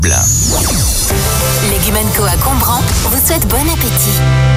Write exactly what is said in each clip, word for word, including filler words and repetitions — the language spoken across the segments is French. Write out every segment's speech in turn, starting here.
Legumenco à Combran vous souhaite bon appétit.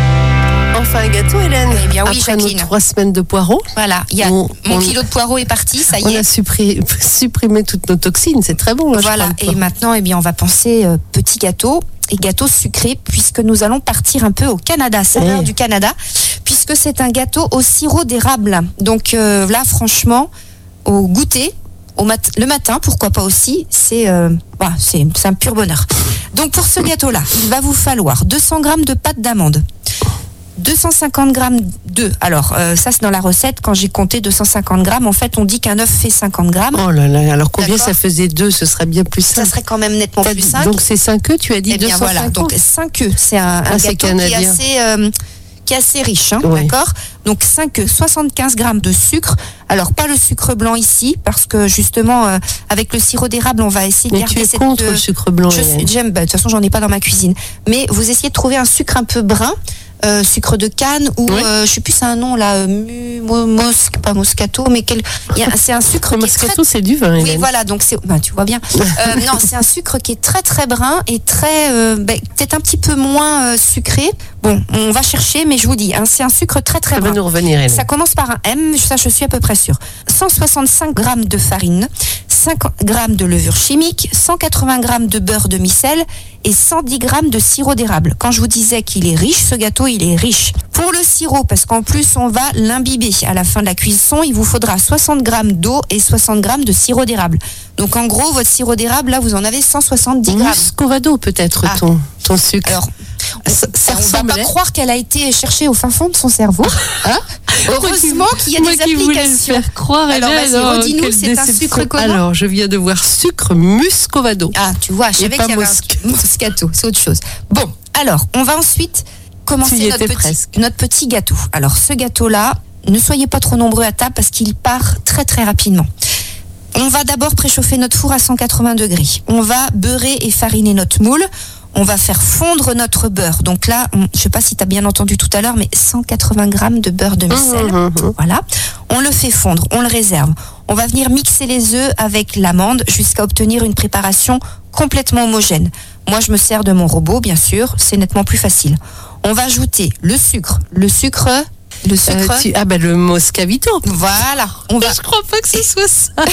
Enfin un gâteau, Hélène. Eh bien oui, Après Jacqueline. nos trois semaines de poireaux. Voilà, il y a on, mon on, kilo de poireaux est parti, ça y on est. a supprimé, supprimé toutes nos toxines, c'est très bon. Là, Voilà, je et maintenant, eh bien, on va penser euh, petit gâteau et gâteau sucré, puisque nous allons partir un peu au Canada, c'est l'heure Ouais. du Canada, puisque c'est un gâteau au sirop d'érable. Donc euh, là, franchement, au goûter, au mat- le matin, pourquoi pas aussi, c'est, euh, bah, c'est, c'est un pur bonheur. Donc pour ce gâteau-là, il va vous falloir deux cents grammes de pâte d'amande, deux cent cinquante grammes d'œufs. Alors, euh, ça, c'est dans la recette. Quand j'ai compté deux cent cinquante grammes, en fait, on dit qu'un œuf fait cinquante grammes. Oh là là, alors combien D'accord. ça faisait deux? Ce serait bien plus Ça simple. serait quand même nettement T'as plus dit- simple. Donc c'est cinq œufs, tu as dit Eh bien deux cent cinquante. voilà, donc cinq œufs, c'est un, un Ah, c'est gâteau qui est canadien. assez, euh, qui est assez riche, hein, Ouais. d'accord? Donc cinq œufs, soixante-quinze grammes de sucre. Alors pas le sucre blanc ici, parce que justement, euh, avec le sirop d'érable, on va essayer de Mais garder tu es cette... contre euh, le sucre blanc, je Hélène. suis, j'aime, bah, de toute façon, j'en ai pas dans ma cuisine. Mais vous essayez de trouver un sucre un peu brun, euh, sucre de canne ou Oui. euh, je sais plus, c'est un nom là, euh, mu, mo- mos, pas moscato, mais quel, il y a- c'est un sucre Le qui est très Moscato, c'est du vin, oui, Hélène. voilà, donc c'est, bah, tu vois bien. Euh, non, c'est un sucre qui est très très brun et très, euh, bah, peut-être un petit peu moins euh, sucré. Bon, on va chercher, mais je vous dis, hein, c'est un sucre très très Ça va brun. nous revenir, Hélène. Ça commence par un M, ça je suis à peu près sûre. cent soixante-cinq grammes de farine, cinquante grammes de levure chimique, cent quatre-vingts grammes de beurre demi-sel et cent dix grammes de sirop d'érable. Quand je vous disais qu'il est riche, ce gâteau, il est riche. Pour le sirop, parce qu'en plus on va l'imbiber à la fin de la cuisson, il vous faudra soixante grammes d'eau et soixante grammes de sirop d'érable. Donc en gros, votre sirop d'érable, là, vous en avez cent soixante-dix grammes. Muscovado, peut-être, Ah. ton, ton sucre. Alors, ça, ça on va pas ressemblait. croire qu'elle a été cherchée au fin fond de son cerveau. Hein. Heureusement qu'il y a Moi des qui voulais le applications. faire croire, Alors, Hélène, vas-y, oh, redis-nous, quelle c'est un déception. sucre comment? Alors, je viens de voir sucre Muscovado. Ah, tu vois, je Et savais pas qu'il y avait Moscato. un Moscato, c'est autre chose. Bon, alors, on va ensuite Tu commencer y notre étais petit, presque. notre petit gâteau. Alors, ce gâteau-là, ne soyez pas trop nombreux à table parce qu'il part très très rapidement. On va d'abord préchauffer notre four à cent quatre-vingts degrés. On va beurrer et fariner notre moule. On va faire fondre notre beurre. Donc là, on, je sais pas si tu as bien entendu tout à l'heure, mais cent quatre-vingts grammes de beurre demi-sel. Mmh, mmh, mmh. Voilà. On le fait fondre, on le réserve. On va venir mixer les œufs avec l'amande jusqu'à obtenir une préparation complètement homogène. Moi, je me sers de mon robot, bien sûr. C'est nettement plus facile. On va ajouter le sucre. Le sucre... Le sucre... Euh, tu- Ah ben le Moscavito. Voilà. On va... Je crois pas que ce soit ça.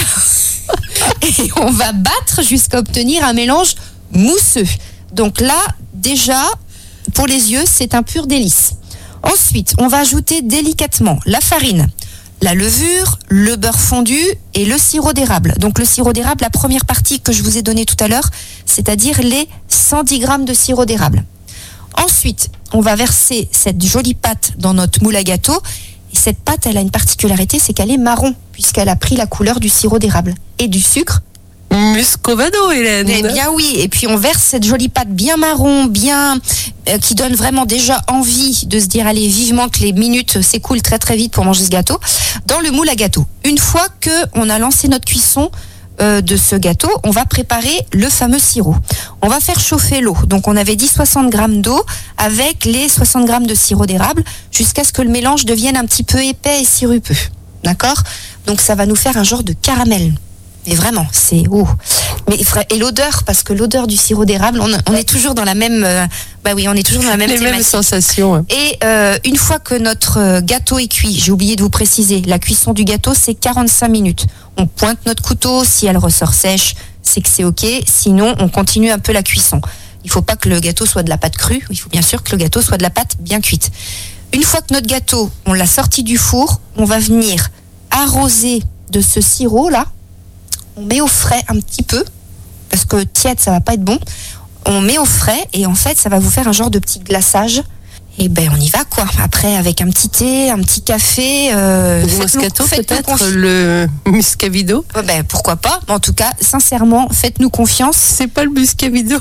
Et on va battre jusqu'à obtenir un mélange mousseux. Donc là, déjà, pour les yeux, c'est un pur délice. Ensuite, on va ajouter délicatement la farine, la levure, le beurre fondu et le sirop d'érable. Donc le sirop d'érable, la première partie que je vous ai donnée tout à l'heure, c'est-à-dire les cent dix grammes de sirop d'érable. Ensuite, on va verser cette jolie pâte dans notre moule à gâteau. Et cette pâte, elle a une particularité, c'est qu'elle est marron, puisqu'elle a pris la couleur du sirop d'érable et du sucre. Muscovado, Hélène. Eh bien oui, et puis on verse cette jolie pâte bien marron, bien euh, qui donne vraiment déjà envie de se dire allez vivement que les minutes s'écoulent très très vite pour manger ce gâteau dans le moule à gâteau. Une fois que on a lancé notre cuisson euh, de ce gâteau, on va préparer le fameux sirop. On va faire chauffer l'eau. Donc on avait dit soixante grammes d'eau avec les soixante grammes de sirop d'érable jusqu'à ce que le mélange devienne un petit peu épais et sirupeux. D'accord? Donc ça va nous faire un genre de caramel. Mais vraiment, c'est oh. Mais et l'odeur, parce que l'odeur du sirop d'érable, on, on est toujours dans la même, euh, bah oui, on est toujours dans la même Les mêmes thématique. sensations. hein. Et euh, une fois que notre euh, gâteau est cuit, j'ai oublié de vous préciser, la cuisson du gâteau c'est quarante-cinq minutes. On pointe notre couteau, si elle ressort sèche, c'est que c'est ok. Sinon, on continue un peu la cuisson. Il faut pas que le gâteau soit de la pâte crue. Il faut bien sûr que le gâteau soit de la pâte bien cuite. Une fois que notre gâteau, on l'a sorti du four, on va venir arroser de ce sirop là. On met au frais un petit peu, parce que tiède, ça va pas être bon. On met au frais et en fait, ça va vous faire un genre de petit glaçage. Et ben, on y va quoi. Après, avec un petit thé, un petit café. Euh, Le faites-nous- Moscato, faites-nous peut-être. confi- Le Muscavido. Ouais, ben, pourquoi pas. En tout cas, sincèrement, faites-nous confiance. C'est pas le Muscavido.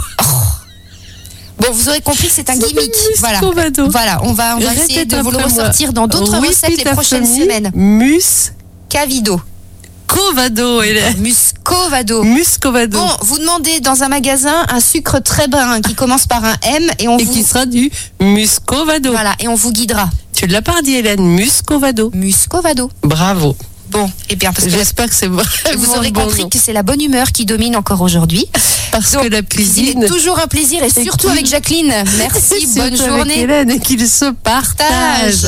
Bon, vous aurez compris, c'est un C'est gimmick. le Voilà. Muscovado. Voilà, on va, on va essayer Répète de vous le après moi. ressortir dans d'autres Repeat recettes les after prochaines me. semaines. Muscovado, Cavido. Hélène. Muscovado. Muscovado. Bon, vous demandez dans un magasin un sucre très brun qui commence par un M et on Et vous qui sera du Muscovado. voilà et on vous guidera. Tu l'as pas dit, Hélène. Muscovado. Muscovado. Bravo. Bon, eh bien, parce que J'espère que c'est vrai. vous aurez compris que c'est la bonne humeur qui domine encore aujourd'hui. Parce Donc, que la cuisine... Il est toujours un plaisir et surtout qui- avec Jacqueline. Merci, bonne surtout avec journée. Hélène, et qu'il se partage.